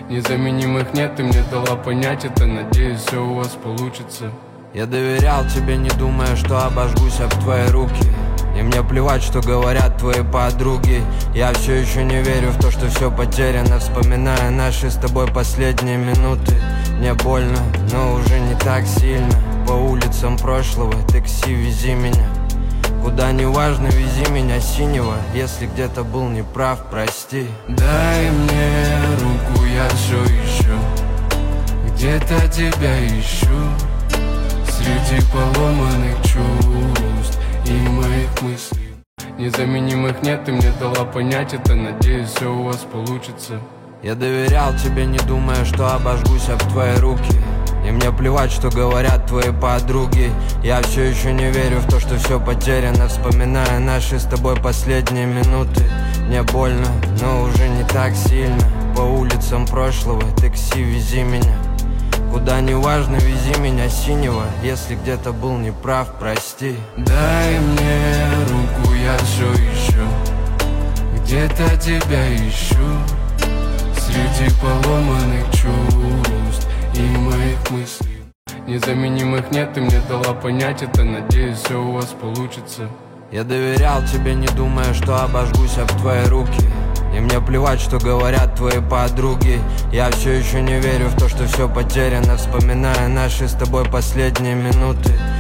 Незаменимых нет, ты мне дала понять это. Надеюсь, все у вас получится. Я доверял тебе, не думая, что обожгусь об твои руки. И мне плевать, что говорят твои подруги. Я все еще не верю в то, что все потеряно. Вспоминая наши с тобой последние минуты. Мне больно, но уже не так сильно. По улицам прошлого такси вези меня. Куда не важно, вези меня синего. Если где-то был неправ, прости. Дай мне руку, я все ищу. Где-то тебя ищу. Среди поломанных чувств и моих мыслей. Незаменимых нет, ты мне дала понять это. Надеюсь, все у вас получится. Я доверял тебе, не думая, что обожгусь об твои руки. И мне плевать, что говорят твои подруги. Я все еще не верю в то, что все потеряно. Вспоминая наши с тобой последние минуты. Мне больно, но уже не так сильно. По улицам прошлого такси вези меня. Куда не важно, вези меня синего. Если где-то был неправ, прости. Дай мне руку, я все ищу. Где-то тебя ищу. Среди поломанных чувств и моих мыслей. Незаменимых нет, ты мне дала понять это. Надеюсь, все у вас получится. Я доверял тебе, не думая, что обожгусь об твои руки. И мне плевать, что говорят твои подруги. Я все еще не верю в то, что все потеряно. Вспоминая наши с тобой последние минуты.